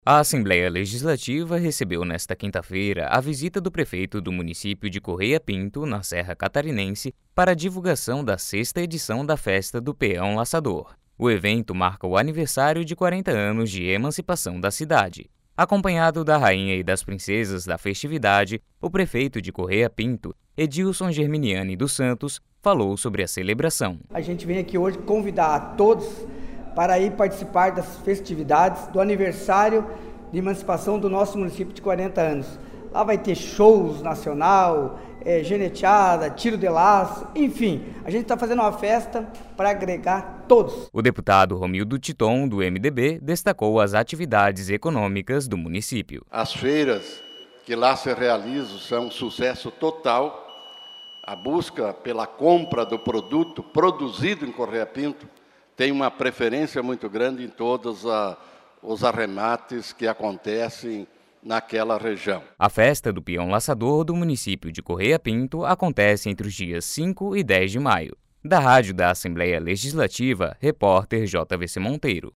A Assembleia Legislativa recebeu nesta quinta-feira a visita do prefeito do município de Correia Pinto, na Serra Catarinense, para a divulgação da 6ª edição da Festa do Peão Laçador. O evento marca o aniversário de 40 anos de emancipação da cidade. Acompanhado da rainha e das princesas da festividade, o prefeito de Correia Pinto, Edilson Germiniani dos Santos, falou sobre a celebração. A gente vem aqui hoje convidar a todos para ir participar das festividades do aniversário de emancipação do nosso município de 40 anos. Lá vai ter shows nacional, geneteada, tiro de laço, enfim, a gente está fazendo uma festa para agregar todos. O deputado Romildo Titon, do MDB, destacou as atividades econômicas do município. As feiras que lá se realizam são um sucesso total. A busca pela compra do produto produzido em Correia Pinto tem uma preferência muito grande em todos os arremates que acontecem naquela região. A festa do Peão Laçador do município de Correia Pinto acontece entre os dias 5 e 10 de maio. Da Rádio da Assembleia Legislativa, repórter JVC Monteiro.